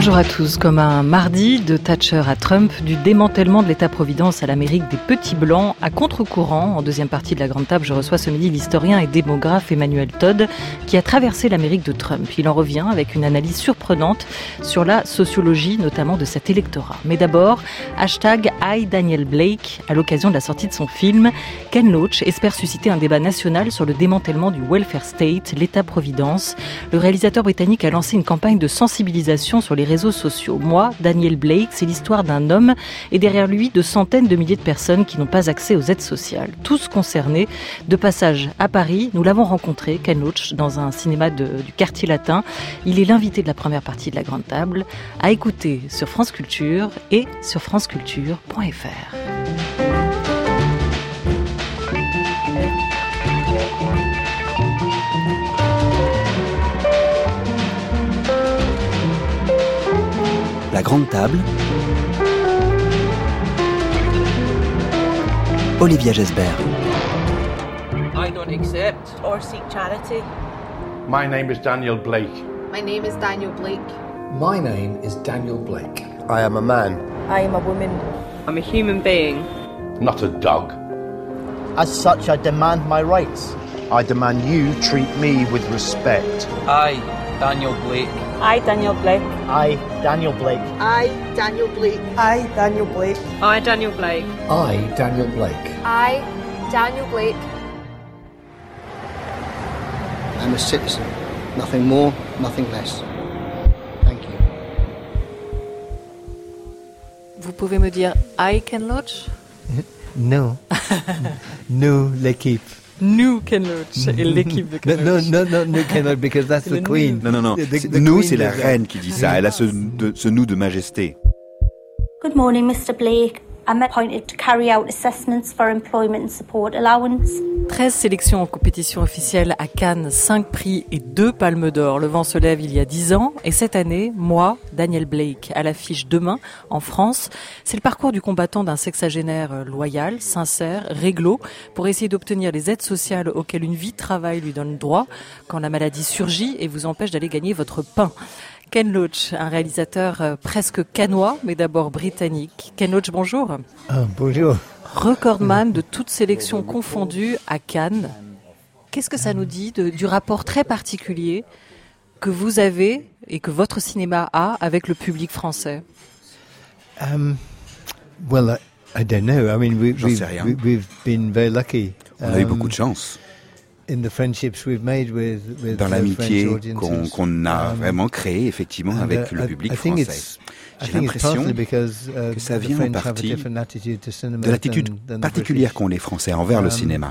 Bonjour à tous. Comme un mardi de Thatcher à Trump, du démantèlement de l'État-providence à l'Amérique des petits blancs, à contre-courant, en deuxième partie de la Grande Table, je reçois ce midi l'historien et démographe Emmanuel Todd, qui a traversé l'Amérique de Trump. Il en revient avec une analyse surprenante sur la sociologie, notamment de cet électorat. Mais d'abord, #IDanielBlake, à l'occasion de la sortie de son film. Ken Loach espère susciter un débat national sur le démantèlement du welfare state, l'État-providence. Le réalisateur britannique a lancé une campagne de sensibilisation sur les réseaux sociaux. Moi, Daniel Blake, c'est l'histoire d'un homme et derrière lui de centaines de milliers de personnes qui n'ont pas accès aux aides sociales. Tous concernés. De passage à Paris, nous l'avons rencontré, Ken Loach, dans un cinéma du quartier latin. Il est l'invité de la première partie de la Grande Table, à écouter sur France Culture et sur franceculture.fr. La Grande Table. Olivia Gesbert. I don't accept or seek charity. My name is Daniel Blake. My name is Daniel Blake. My name is Daniel Blake. I am a man. I am a woman. I'm a human being. Not a dog. As such, I demand my rights. I demand you treat me with respect. I, Daniel Blake. I, Daniel Blake. I, Daniel Blake. I, Daniel Blake. I, Daniel Blake. I, Daniel Blake. I, Daniel Blake. I, Daniel Blake. I'm a citizen. Nothing more, nothing less. Thank you. Vous pouvez me dire I, Ken Loach? No. No, l'équipe. Nous, Ken Loach, et l'équipe de Ken Loach. No, Ken Loach, because that's the queen. Non. Nous, c'est la reine qui dit ça. Elle a ce nous de majesté. Good morning, Mr. Blake. I'm appointed to carry out assessments for employment and support allowance. 13 sélections en compétition officielle à Cannes, 5 prix et 2 palmes d'or. Le vent se lève il y a 10 ans. Et cette année, moi, Daniel Blake, à l'affiche demain, en France. C'est le parcours du combattant d'un sexagénaire loyal, sincère, réglo, pour essayer d'obtenir les aides sociales auxquelles une vie de travail lui donne droit quand la maladie surgit et vous empêche d'aller gagner votre pain. Ken Loach, un réalisateur presque cannois, mais d'abord britannique. Ken Loach, bonjour. Bonjour. Recordman de toutes sélections confondues à Cannes. Qu'est-ce que ça nous dit du rapport très particulier que vous avez et que votre cinéma a avec le public français? Well, I don't know. I mean, J'en sais rien. we've been very lucky. On a eu beaucoup de chance. In the friendships we've made with Dans l'amitié French audiences. qu'on a vraiment créée, effectivement, avec le public français. J'ai l'impression que ça vient en partie de l'attitude particulière qu'ont les Français envers le cinéma.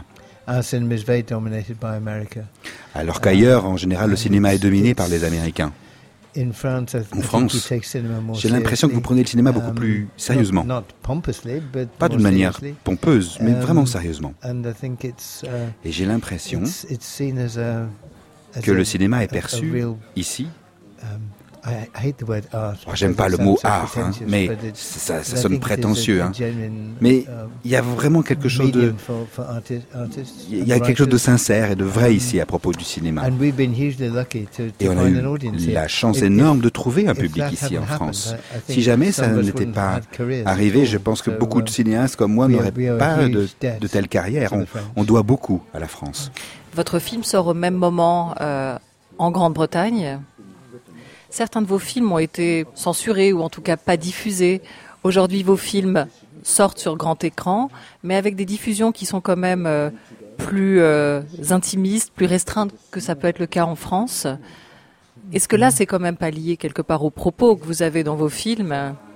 Alors qu'ailleurs, en général, le cinéma est dominé par les Américains. En France, j'ai l'impression que vous prenez le cinéma beaucoup plus sérieusement. Pas d'une manière pompeuse, mais vraiment sérieusement. Et j'ai l'impression que le cinéma est perçu, ici... J'aime pas le mot art, mais ça sonne prétentieux. Mais il y a vraiment quelque chose de... Il y a quelque chose de sincère et de vrai ici à propos du cinéma. Et on a eu la chance énorme de trouver un public ici en France. Si jamais ça n'était pas arrivé, je pense que beaucoup de cinéastes comme moi n'auraient pas de telle carrière. On doit beaucoup à la France. Votre film sort au même moment en Grande-Bretagne. Certains de vos films ont été censurés ou en tout cas pas diffusés. Aujourd'hui, vos films sortent sur grand écran, mais avec des diffusions qui sont quand même plus intimistes, plus restreintes que ça peut être le cas en France. Est-ce que là, c'est quand même pas lié quelque part aux propos que vous avez dans vos films?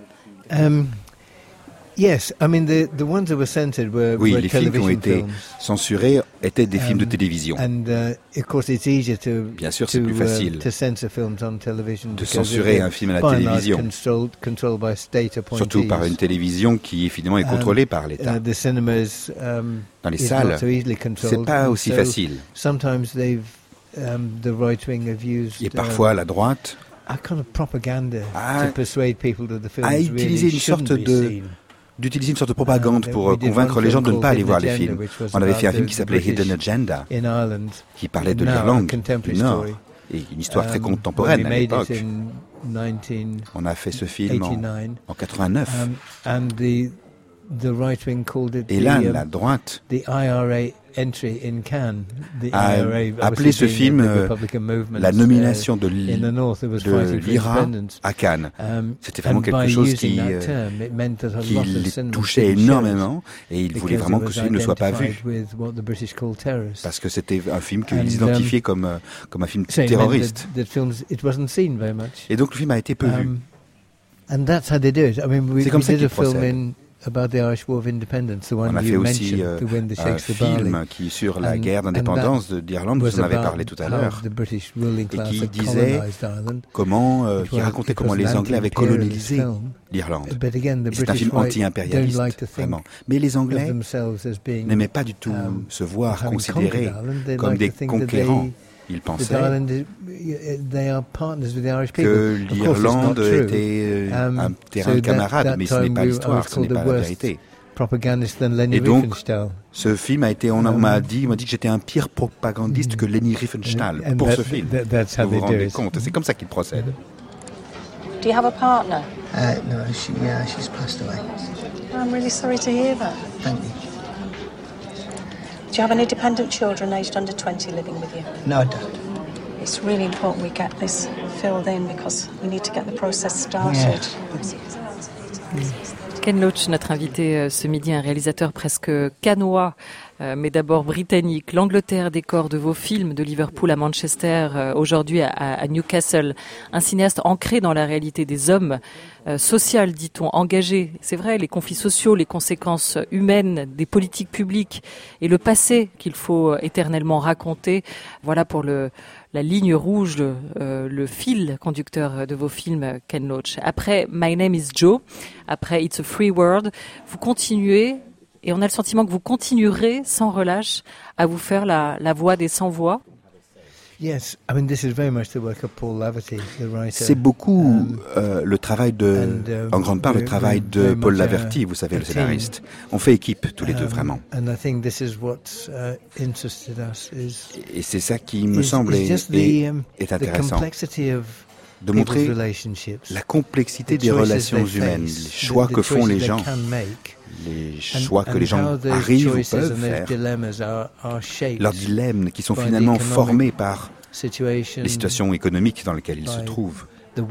Yes, I mean the ones that were censored were les films qui ont été films. censurés étaient des films de télévision. Of course it's easier to, bien sûr, c'est plus facile de censurer un film à la télévision, surtout par une télévision qui finalement est contrôlée par l'État. Dans les salles, c'est pas aussi facile. Et parfois la droite a utilisé une sorte de propagande pour convaincre les gens de ne pas aller voir les films. On avait fait un film qui s'appelait Hidden Agenda, qui parlait de l'Irlande du Nord. et une histoire très contemporaine à l'époque. On a fait ce film en 89. Et là, la droite a appelé ce film la nomination de l'IRA à Cannes. C'était vraiment quelque chose qui les touchait énormément et ils voulaient vraiment que ce film ne soit pas vu. Parce que c'était un film qu'ils identifiaient comme un film terroriste. Et donc le film a été peu vu. C'est comme ça qu'ils procèdent. On a fait aussi un film sur la guerre d'indépendance d'Irlande, vous en avez parlé tout à l'heure, et qui disait qui racontait comment les Anglais avaient colonisé l'Irlande. Et c'est un film anti-impérialiste, vraiment. Mais les Anglais n'aimaient pas du tout se voir considérés comme des conquérants. Ils pensaient que l'Irlande était un terrain de camarade, mais ce n'est pas l'histoire, ce n'est pas la vérité. Et donc, ce film a été, on m'a dit que j'étais un pire propagandiste que Leni Riefenstahl pour ce film. Vous vous rendez compte, c'est comme ça qu'ils procèdent. Do you have a partner? No, she's passed away. I'm really sorry to hear that. Thank you. Do you have any dependent children aged under 20 living with you? No, I don't. It's really important we get this filled in because we need to get the process started. Ken Loach, notre invité ce midi, un réalisateur presque cannois, mais d'abord britannique. L'Angleterre décor de vos films, de Liverpool à Manchester, aujourd'hui à Newcastle. Un cinéaste ancré dans la réalité des hommes, social, dit-on, engagé. C'est vrai, les conflits sociaux, les conséquences humaines des politiques publiques et le passé qu'il faut éternellement raconter. Voilà pour la ligne rouge, le fil conducteur de vos films, Ken Loach. Après My Name is Joe, après It's a Free World, vous continuez, et on a le sentiment que vous continuerez sans relâche à vous faire la voix des sans-voix. C'est beaucoup le travail en grande part le travail de Paul Laverty, vous savez, le scénariste. On fait équipe tous les deux, vraiment. Et c'est ça qui me semble est intéressant, de montrer la complexité des relations humaines, les choix que font les gens, les choix que les gens arrivent ou peuvent faire, leurs dilemmes qui sont finalement formés par les situations économiques dans lesquelles ils se trouvent,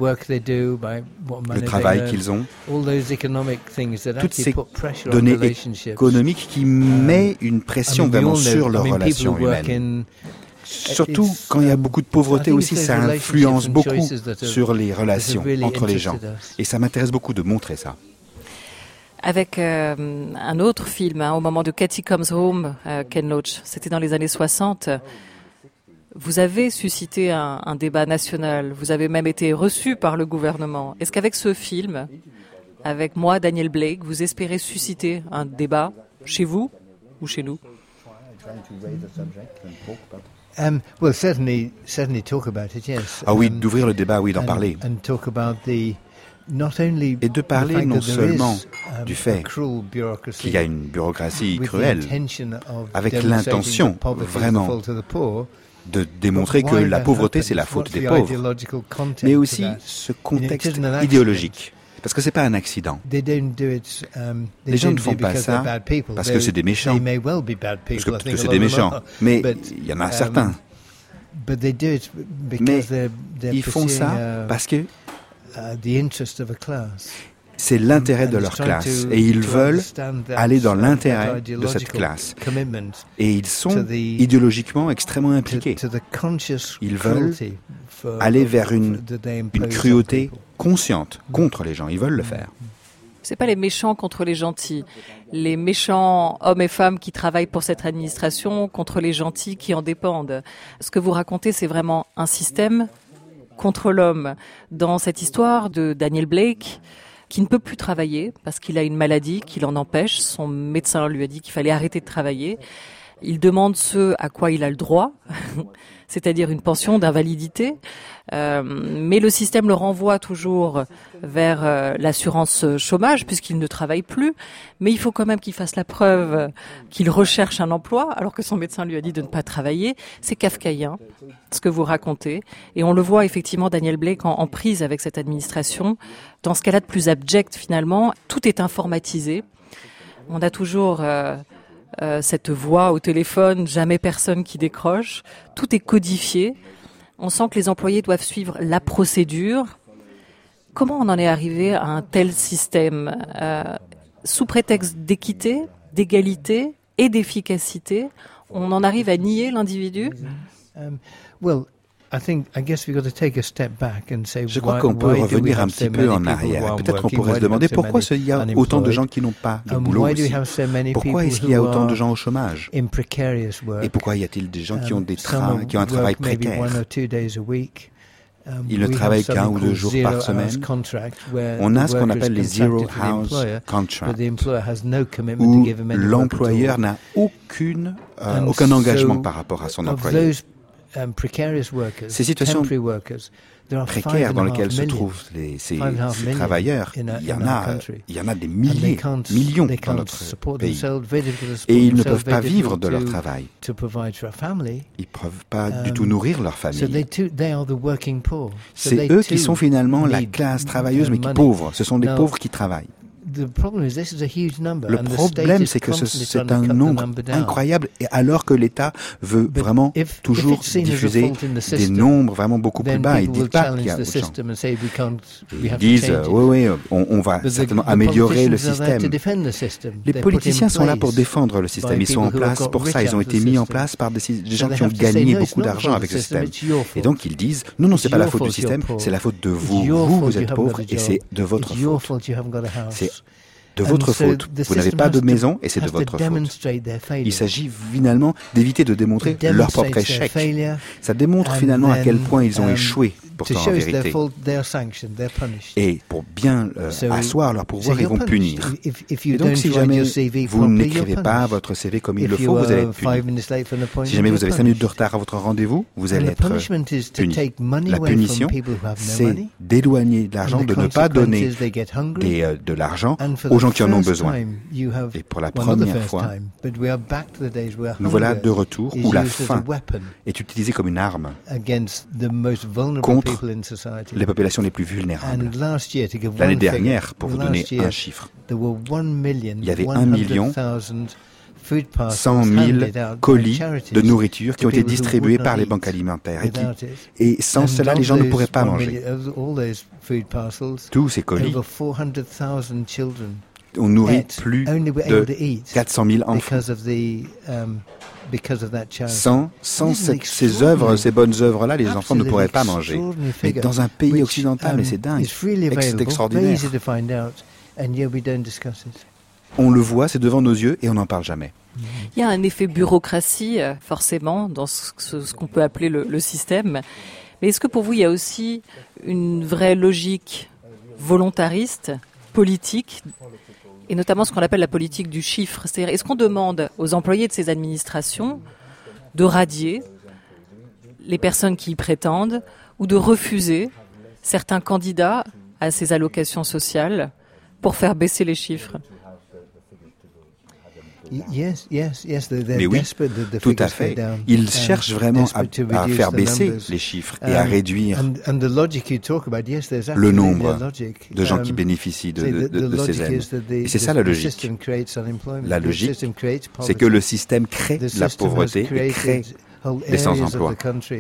le travail qu'ils ont, toutes ces données économiques qui mettent une pression vraiment sur leurs relations humaines. Surtout quand il y a beaucoup de pauvreté aussi, ça influence beaucoup sur les relations entre les gens. Et ça m'intéresse beaucoup de montrer ça. Avec un autre film, au moment de Katie Comes Home, Ken Loach, c'était dans les années 60. Vous avez suscité un débat national, vous avez même été reçu par le gouvernement. Est-ce qu'avec ce film, avec moi, Daniel Blake, vous espérez susciter un débat chez vous ou chez nous? Ah oui, d'ouvrir le débat, oui, d'en parler. Et de parler non seulement du fait qu'il y a une bureaucratie cruelle, avec l'intention vraiment de démontrer que la pauvreté c'est la faute des pauvres, mais aussi ce contexte idéologique. Parce que c'est pas un accident. Les gens ne font pas ça parce que c'est des méchants. Parce que peut-être que c'est des méchants, mais il y en a certains. Mais ils font ça parce que c'est l'intérêt de leur classe et ils veulent aller dans l'intérêt de cette classe. Et ils sont idéologiquement extrêmement impliqués. Ils veulent aller vers une cruauté consciente contre les gens. Ils veulent le faire. C'est pas les méchants contre les gentils. Les méchants hommes et femmes qui travaillent pour cette administration contre les gentils qui en dépendent. Ce que vous racontez, c'est vraiment un système contre l'homme. Dans cette histoire de Daniel Blake, qui ne peut plus travailler parce qu'il a une maladie qui l'en empêche. Son médecin lui a dit qu'il fallait arrêter de travailler. Il demande ce à quoi il a le droit, c'est-à-dire une pension d'invalidité, mais le système le renvoie toujours vers l'assurance chômage puisqu'il ne travaille plus, mais il faut quand même qu'il fasse la preuve qu'il recherche un emploi alors que son médecin lui a dit de ne pas travailler. C'est kafkaïen, ce que vous racontez, et on le voit effectivement, Daniel Blake, en prise avec cette administration. Dans ce cas-là de plus abject finalement, tout est informatisé. On a toujours cette voix au téléphone, jamais personne qui décroche. Tout est codifié. On sent que les employés doivent suivre la procédure. Comment on en est arrivé à un tel système sous prétexte d'équité, d'égalité et d'efficacité, on en arrive à nier l'individu? Je crois qu'on peut revenir un petit peu en arrière. Peut-être qu'on pourrait se demander pourquoi il y a autant de gens qui n'ont pas de boulot aussi. Pourquoi est-ce qu'il y a autant de gens au chômage? Et pourquoi y a-t-il des gens qui ont un travail précaire? Ils ne travaillent qu'un ou 2 jours par semaine. On a ce qu'on appelle les Zero Hours Contracts, où l'employeur n'a aucun engagement par rapport à son employé. Ces situations précaires dans lesquelles se trouvent ces travailleurs, il y en a des millions dans notre pays. Et ils ne peuvent pas vivre de leur travail. Ils ne peuvent pas du tout nourrir leur famille. C'est eux qui sont finalement la classe travailleuse, mais qui pauvres. Ce sont des pauvres qui travaillent. Le problème, c'est que c'est un nombre incroyable, et alors que l'État veut vraiment toujours diffuser des nombres vraiment beaucoup plus bas. Ils ne disent pas qu'il y a autant de gens. Ils disent, oui, on va certainement améliorer le système. Les politiciens sont là pour défendre le système. Ils sont en place pour ça. Ils ont été mis en place par des gens qui ont gagné beaucoup d'argent avec ce système. Et donc ils disent, non, c'est pas la faute du système, c'est la faute de vous. Vous êtes pauvres et c'est de votre faute. C'est de votre faute. Vous n'avez pas de maison et c'est de votre faute. Il s'agit finalement d'éviter de démontrer leur propre échec. Ça démontre finalement à quel point ils ont échoué, pourtant en vérité. Et pour bien asseoir leur pouvoir, ils vont punir. Et donc si jamais vous n'écrivez pas votre CV comme il le faut, vous allez être puni. Si jamais vous avez 5 minutes de retard à votre rendez-vous, vous allez être puni. La punition, c'est d'éloigner de l'argent, de ne pas donner de l'argent aux gens qui en ont besoin. Et pour la première fois, nous voilà de retour où la faim est utilisée comme une arme contre les populations les plus vulnérables. L'année dernière, pour vous donner un chiffre, il y avait 100 000 colis de nourriture qui ont été distribués par les banques alimentaires. Et sans cela, les gens ne pourraient pas manger. Tous ces colis ont nourri plus de 400 000 enfants. Sans ces œuvres, ces bonnes œuvres-là, les enfants ne pourraient pas manger. Mais dans un pays occidental, mais c'est dingue, c'est extraordinaire. On le voit, c'est devant nos yeux et on n'en parle jamais. Il y a un effet bureaucratie, forcément, dans ce qu'on peut appeler le système. Mais est-ce que pour vous, il y a aussi une vraie logique volontariste, politique, et notamment ce qu'on appelle la politique du chiffre? C'est-à-dire, est-ce qu'on demande aux employés de ces administrations de radier les personnes qui y prétendent ou de refuser certains candidats à ces allocations sociales pour faire baisser les chiffres? Mais oui, tout à fait. Ils cherchent vraiment à faire baisser les chiffres et à réduire le nombre de gens qui bénéficient de ces aides. Et c'est ça la logique. La logique, c'est que le système crée de la pauvreté et crée des sans-emploi.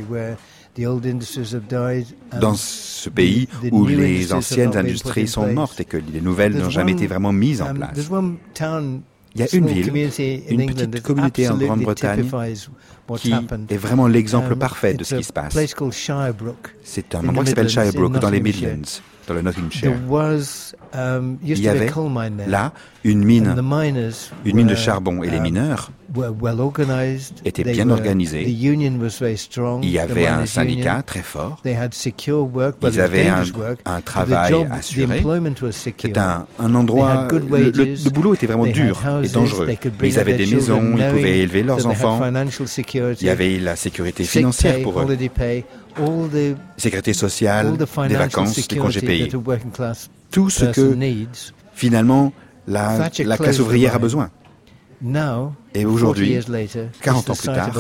Dans ce pays où les anciennes industries sont mortes et que les nouvelles n'ont jamais été vraiment mises en place. Il y a une ville, une petite communauté en Grande-Bretagne qui est vraiment l'exemple parfait de ce qui se passe. C'est un endroit qui s'appelle Shirebrook, dans les Midlands, dans le Nottinghamshire. il y avait là une mine de charbon et les mineurs étaient bien organisés. Il y avait un syndicat très fort. Ils avaient un travail assuré. C'était un endroit... Le boulot était vraiment dur et dangereux. Mais ils avaient des maisons, ils pouvaient élever leurs enfants. Il y avait la sécurité financière pour eux. Sécurité sociale, des vacances, des congés payés. Tout ce que, finalement, la classe ouvrière a besoin. Et aujourd'hui, 40 ans plus tard,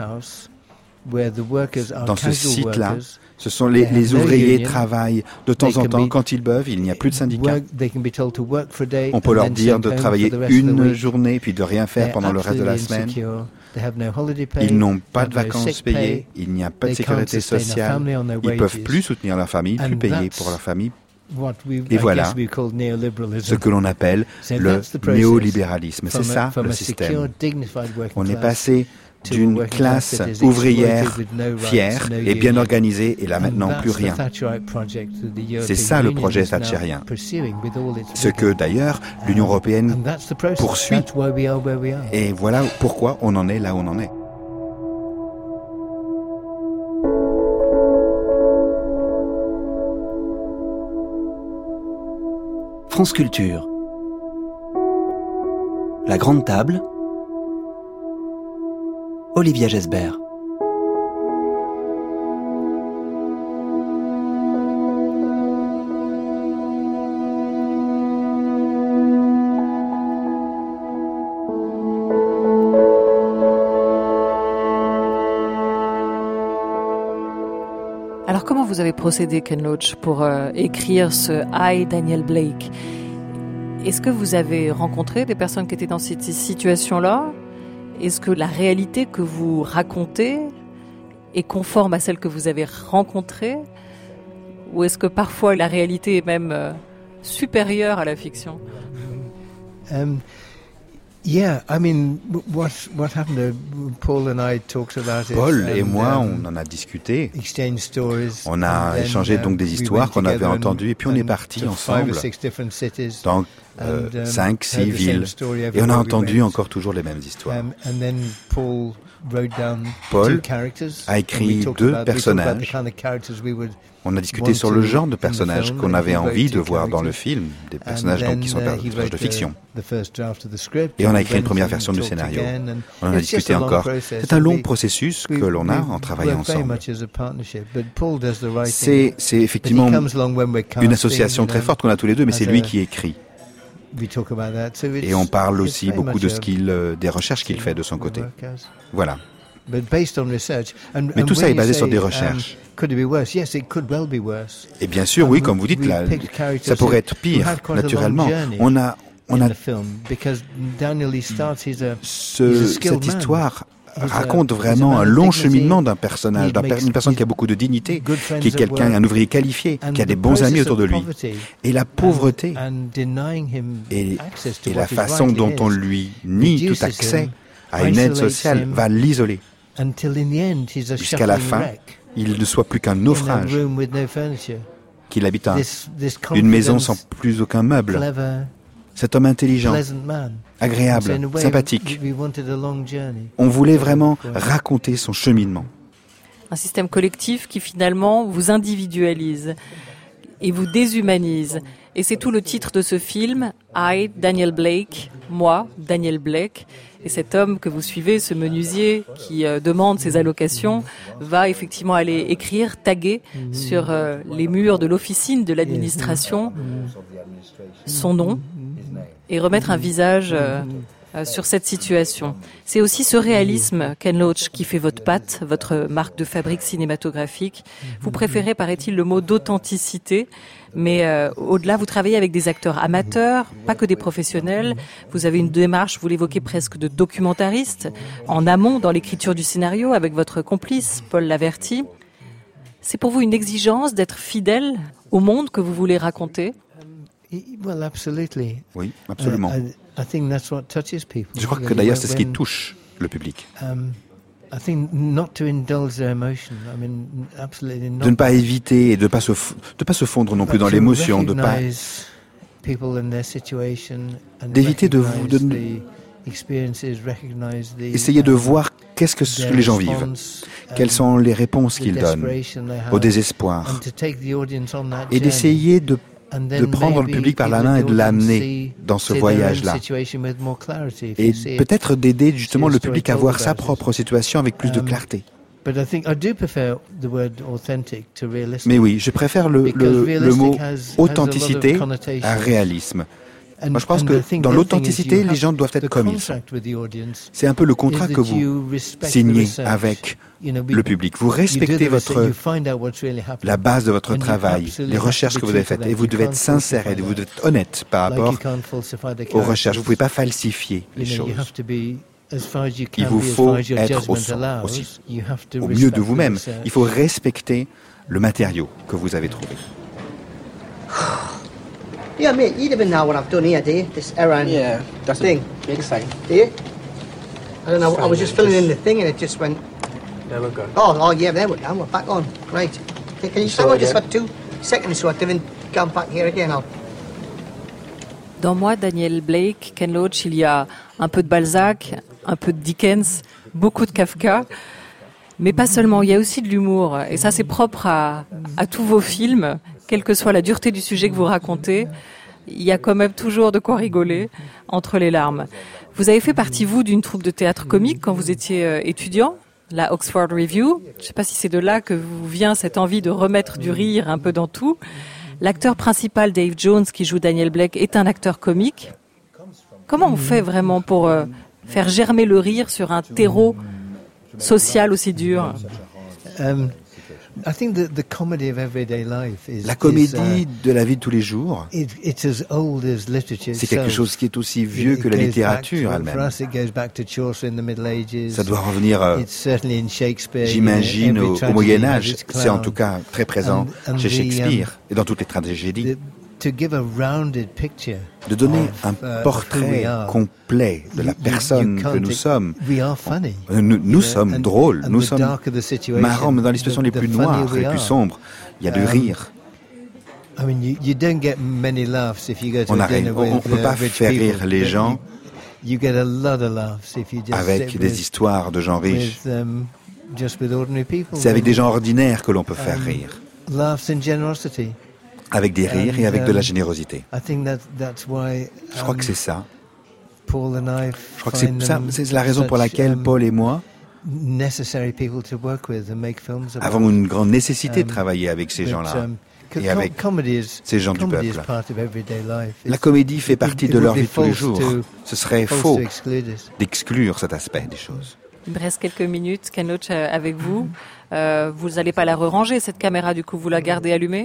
dans ce site-là, ce sont les ouvriers travaillent de temps en temps quand ils peuvent, il n'y a plus de syndicats. On peut leur dire de travailler une journée puis de rien faire pendant le reste de la semaine. Ils n'ont pas de vacances payées, il n'y a pas de sécurité sociale, ils ne peuvent plus soutenir leur famille, plus payer pour leur famille. Et voilà ce que l'on appelle le néolibéralisme. C'est ça le système. On est passé d'une classe ouvrière fière et bien organisée et là maintenant plus rien. C'est ça le projet thatchérien. Ce que d'ailleurs l'Union européenne poursuit. Et voilà pourquoi on en est là où on en est. France Culture. La Grande Table. Olivia Gesbert. Alors comment vous avez procédé, Ken Loach, pour écrire ce I, Daniel Blake? Est-ce que vous avez rencontré des personnes qui étaient dans cette situation-là? Est-ce que la réalité que vous racontez est conforme à celle que vous avez rencontrée? Ou est-ce que parfois la réalité est même supérieure à la fiction? Paul et moi, on en a discuté. On a échangé donc des histoires qu'on avait entendues et puis on est partis ensemble dans 5, 6 villes et on a entendu encore toujours les mêmes histoires. Paul a écrit 2 personnages. On a discuté sur le genre de personnages qu'on avait envie de voir dans le film, des personnages donc qui sont des personnages de fiction. Et on a écrit une première version du scénario. On en a discuté encore. C'est un long processus que l'on a en travaillant ensemble. C'est effectivement une association très forte qu'on a tous les deux, mais c'est lui qui écrit. Et on parle aussi beaucoup de des recherches qu'il fait de son côté. Voilà. Mais tout ça est basé sur des recherches. Et bien sûr, oui, comme vous dites, là, ça pourrait être pire, naturellement. On a cette histoire raconte vraiment un long cheminement d'un personnage, d'une personne qui a beaucoup de dignité, qui est quelqu'un, un ouvrier qualifié, qui a des bons amis autour de lui. Et la pauvreté et la façon dont on lui nie tout accès à une aide sociale va l'isoler. Jusqu'à la fin, il ne soit plus qu'un naufrage, qu'il habite une maison sans plus aucun meuble. Cet homme intelligent, agréable, sympathique. On voulait vraiment raconter son cheminement. Un système collectif qui finalement vous individualise et vous déshumanise. Et c'est tout le titre de ce film, I, Daniel Blake, moi, Daniel Blake. Et cet homme que vous suivez, ce menuisier qui demande ses allocations, va effectivement aller écrire, taguer sur les murs de l'officine de l'administration son nom et remettre un visage sur cette situation. C'est aussi ce réalisme, Ken Loach, qui fait votre patte, votre marque de fabrique cinématographique. Vous préférez, paraît-il, le mot d'authenticité, mais au-delà, vous travaillez avec des acteurs amateurs, pas que des professionnels. Vous avez une démarche, vous l'évoquez presque, de documentariste, en amont dans l'écriture du scénario, avec votre complice, Paul Laverty. C'est pour vous une exigence d'être fidèle au monde que vous voulez raconter? Oui, absolument. Je crois que d'ailleurs c'est ce qui touche le public. De ne pas éviter et de ne pas se fondre non plus dans l'émotion, de ne pas d'éviter essayer de voir qu'est-ce que les gens vivent, quelles sont les réponses qu'ils donnent au désespoir, et d'essayer de prendre le public par la main et de l'amener dans ce voyage-là. Et peut-être d'aider justement le public à voir sa propre situation avec plus de clarté. Mais oui, je préfère le mot authenticité à réalisme. Moi, je pense que dans l'authenticité, les gens doivent être comme ils sont. C'est un peu le contrat que vous signez avec le public. Vous respectez la base de votre travail, les recherches que vous avez faites, et vous devez être sincère et vous devez être honnête par rapport aux recherches. Vous ne pouvez pas falsifier les choses. Il vous faut être au mieux de vous-même. Il faut respecter le matériau que vous avez trouvé. Yeah, mate, you'd even know what I've done here, do you? This Iran thing. Big sign. Do you? I don't know, I was just filling in the thing and it just went... There we go. Oh, yeah, there we go, we're back on. Right. Okay, can you stop just for 2 seconds so I didn't come back here again? Dans moi, Daniel Blake, Ken Loach, il y a un peu de Balzac, un peu de Dickens, beaucoup de Kafka, mais pas seulement, il y a aussi de l'humour. Et ça, c'est propre à tous vos films, quelle que soit la dureté du sujet que vous racontez, il y a quand même toujours de quoi rigoler entre les larmes. Vous avez fait partie, vous, d'une troupe de théâtre comique quand vous étiez étudiant, la Oxford Review. Je ne sais pas si c'est de là que vous vient cette envie de remettre du rire un peu dans tout. L'acteur principal, Dave Jones, qui joue Daniel Blake, est un acteur comique. Comment on fait vraiment pour faire germer le rire sur un terreau social aussi dur? La comédie de la vie de tous les jours, c'est quelque chose qui est aussi vieux que la littérature elle-même. Ça doit revenir, j'imagine, au Moyen-Âge. C'est en tout cas très présent chez Shakespeare et dans toutes les tragédies. De donner un portrait complet de la personne que nous sommes. Nous sommes drôles, nous sommes marrants, mais dans les situations les plus noires, les plus sombres, il y a du rire. On ne peut pas faire rire les gens avec des histoires de gens riches. C'est avec des gens ordinaires que l'on peut faire rire. Avec des rires et avec de la générosité. Je crois que c'est ça. Je crois que c'est la raison pour laquelle Paul et moi avons une grande nécessité de travailler avec ces gens-là et avec ces gens du peuple. La comédie fait partie de leur vie de tous les jours. Ce serait faux d'exclure cet aspect des choses. Il me reste quelques minutes, Ken Loach, avec vous. Vous n'allez pas la re-ranger, cette caméra, du coup, vous la gardez allumée?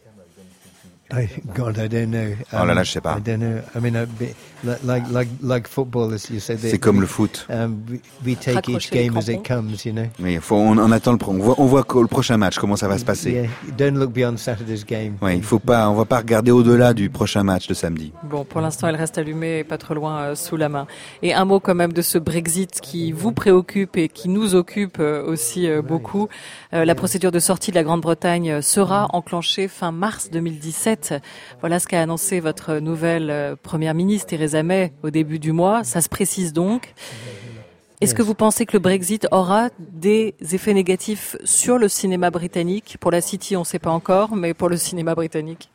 God, I don't know. Oh là là, je sais pas. I don't know. I mean, like football, as you said. C'est comme le foot. We take each game as it comes, you know. Oui, on attend on voit le prochain match, comment ça va se passer. Yeah, don't look beyond Saturday's game. Oui, on va pas regarder au-delà du prochain match de samedi. Bon, pour l'instant, elle reste allumée et pas trop loin sous la main. Et un mot quand même de ce Brexit qui vous préoccupe et qui nous occupe aussi beaucoup. La procédure de sortie de la Grande-Bretagne sera enclenchée fin mars 2017. Voilà ce qu'a annoncé votre nouvelle première ministre Theresa May au début du mois. Ça se précise donc. Est-ce que vous pensez que le Brexit aura des effets négatifs sur le cinéma britannique? Pour la City, on ne sait pas encore, mais pour le cinéma britannique.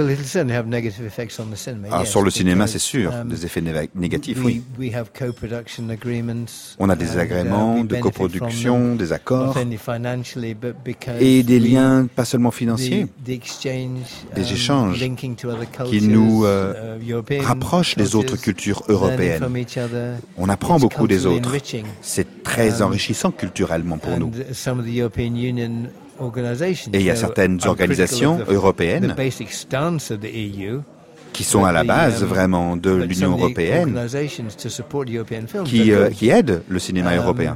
Sur le cinéma, c'est sûr, des effets négatifs, oui. On a des agréments de coproduction, des accords, et des liens pas seulement financiers, des échanges qui nous rapprochent des autres cultures européennes. On apprend beaucoup des autres. C'est très enrichissant culturellement pour nous. Et il y a certaines organisations européennes qui sont à la base vraiment de l'Union européenne, qui aident le cinéma européen,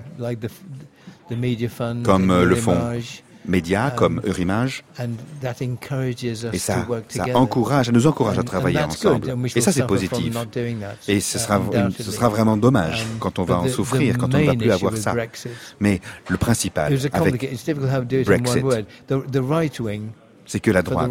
comme le Fonds Média, comme Eurimage. Et ça nous encourage à travailler ensemble. Et ça, c'est positif. Et ce sera vraiment dommage quand on va en souffrir, quand on ne va plus avoir ça. Mais le principal, avec Brexit, c'est que la droite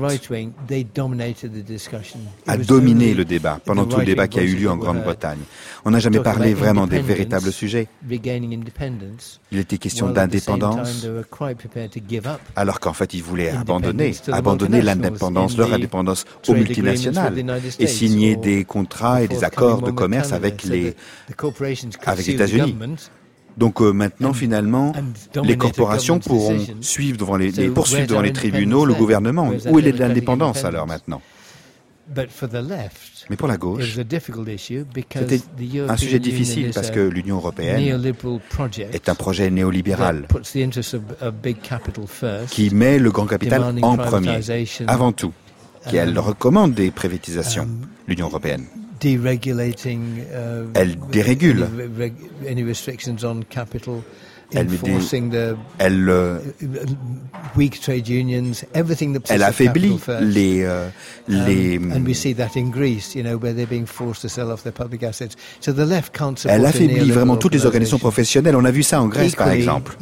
a dominé le débat pendant tout le débat qui a eu lieu en Grande-Bretagne. On n'a jamais parlé vraiment des véritables sujets. Il était question d'indépendance, alors qu'en fait ils voulaient abandonner l'indépendance, leur indépendance aux multinationales et signer des contrats et des accords de commerce avec les États-Unis. Donc maintenant, finalement, les corporations pourront poursuivre devant les tribunaux le gouvernement. Où est l'indépendance alors maintenant ? Mais pour la gauche, c'était un sujet difficile parce que l'Union européenne est un projet néolibéral qui met le grand capital en premier, avant tout, qu'elle recommande des privatisations, l'Union européenne. Elle dérégule. Elle affaiblit Elle affaiblit vraiment toutes les organisations professionnelles. On a vu ça en Grèce, par exemple.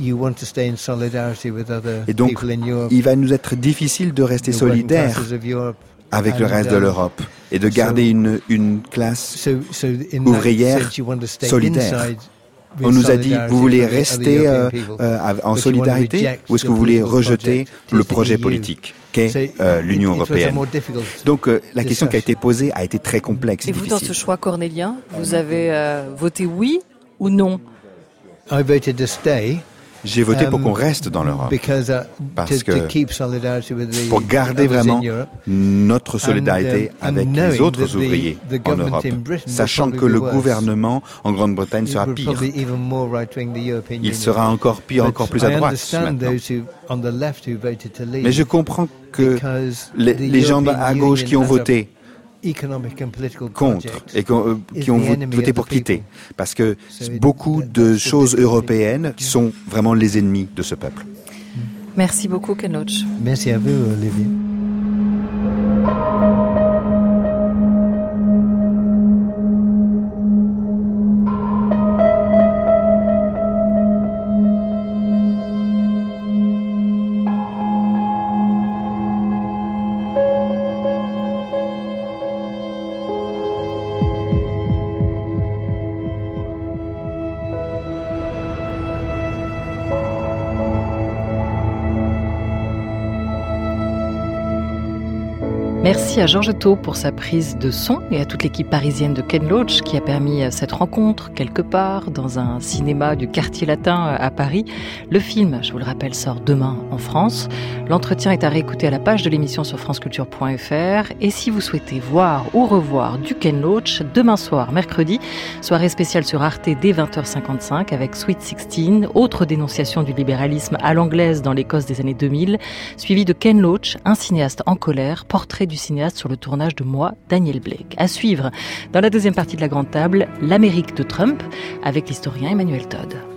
Et donc, il va nous être difficile de rester solidaires avec le reste de l'Europe et de garder une classe ouvrière solidaire. On nous a dit, vous voulez rester en solidarité ou est-ce que vous voulez rejeter le projet politique qu'est l'Union européenne? Donc la question qui a été posée a été très complexe et vous, difficile. Dans ce choix cornélien, vous avez voté oui ou non? J'ai voté pour qu'on reste dans l'Europe, parce que pour garder vraiment notre solidarité avec les autres ouvriers en Europe, sachant que le gouvernement en Grande-Bretagne sera pire. Il sera encore pire, encore plus à droite maintenant. Mais je comprends que les gens à gauche qui ont voté contre et qui ont voté pour quitter, parce que beaucoup de choses européennes sont vraiment les ennemis de ce peuple. Merci beaucoup, Ken Loach. Merci à vous, Olivier. Merci à Georges Thau pour sa prise de son et à toute l'équipe parisienne de Ken Loach qui a permis cette rencontre quelque part dans un cinéma du quartier latin à Paris. Le film, je vous le rappelle, sort demain en France. L'entretien est à réécouter à la page de l'émission sur franceculture.fr. Et si vous souhaitez voir ou revoir du Ken Loach, demain soir, mercredi, soirée spéciale sur Arte dès 20h55 avec Sweet 16, autre dénonciation du libéralisme à l'anglaise dans l'Écosse des années 2000, suivi de Ken Loach, un cinéaste en colère, portrait du cinéaste sur le tournage de Moi, Daniel Blake. À suivre, dans la deuxième partie de la Grande Table, l'Amérique de Trump avec l'historien Emmanuel Todd.